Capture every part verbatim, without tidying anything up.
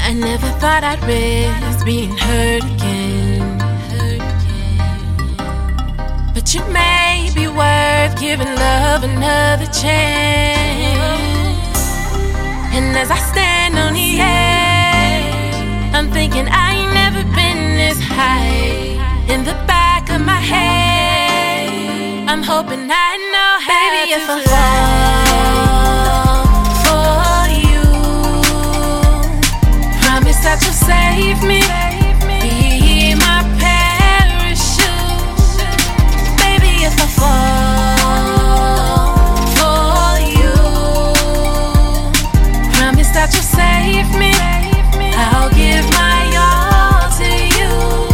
I never thought I'd risk being hurt again. But you may be worth giving love another chance. And as I stand on the edge, I'm thinking I ain't never been this high. In the back of my head, I'm hoping I know how Baby, to if I fall for you, promise that you'll save me. Be my parachute. Baby, if I fall for you, promise that you'll save me. I'll give my all to you.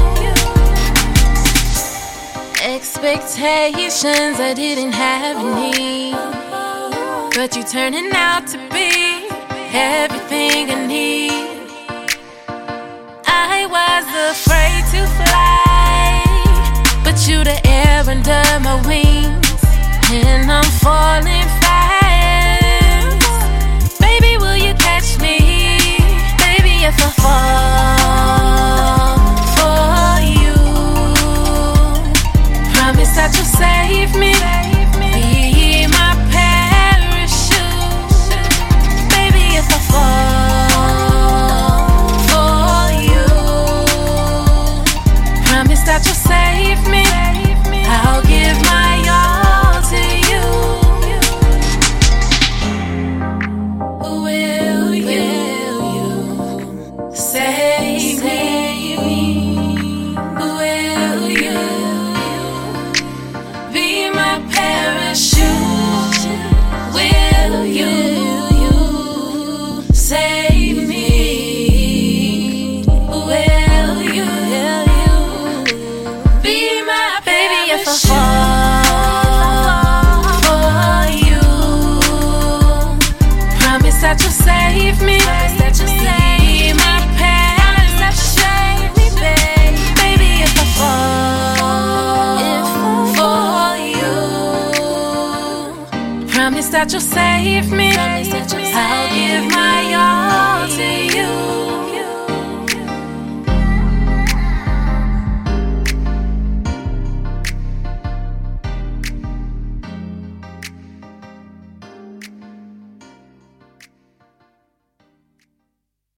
Expectations I didn't have any, but you turning out to be everything I need. I was afraid to fly, but you the air under my wings, and I'm falling fast. Baby, will you catch me? Baby, if I fall for you, promise that you'll save me. Be my parachute. Baby, if I fall for you, promise that you'll save me. I'll give my all to you. Will you save me? Will you be my parachute? Will you save me? Will you be my baby if I fall for you? Promise that you'll save me. Be my parachute, baby, if I fall for you. Promise that you'll save me. I'll give my all to you.